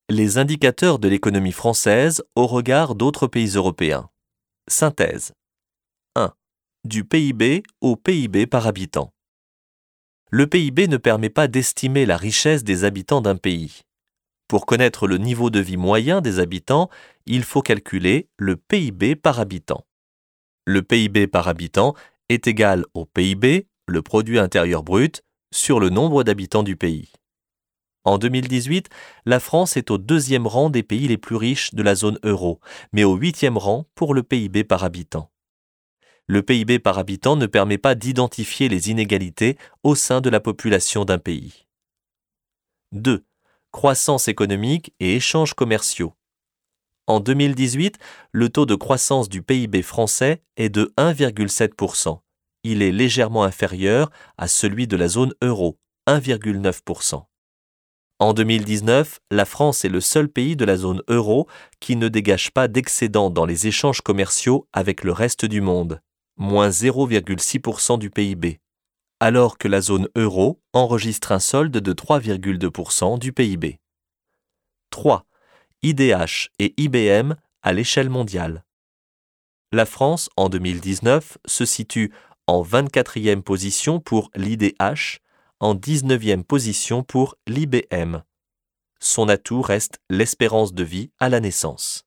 Les indicateurs de l'économie française au regard d'autres pays européens. Synthèse. 1. Du PIB au PIB par habitant. Le PIB ne permet pas d'estimer la richesse des habitants d'un pays. Pour connaître le niveau de vie moyen des habitants, il faut calculer le PIB par habitant. Le PIB par habitant est égal au PIB, le produit intérieur brut, sur le nombre d'habitants du pays. En 2018, la France est au 2e rang des pays les plus riches de la zone euro, mais au 8e rang pour le PIB par habitant. Le PIB par habitant ne permet pas d'identifier les inégalités au sein de la population d'un pays. 2. Croissance économique et échanges commerciaux. En 2018, le taux de croissance du PIB français est de 1,7%. Il est légèrement inférieur à celui de la zone euro, 1,9%. En 2019, la France est le seul pays de la zone euro qui ne dégage pas d'excédent dans les échanges commerciaux avec le reste du monde, moins 0,6% du PIB, alors que la zone euro enregistre un solde de 3,2% du PIB. 3. IDH et IBM à l'échelle mondiale. La France, en 2019, se situe en 24e position pour l'IDH, en 19e position pour l'IBM. Son atout reste l'espérance de vie à la naissance.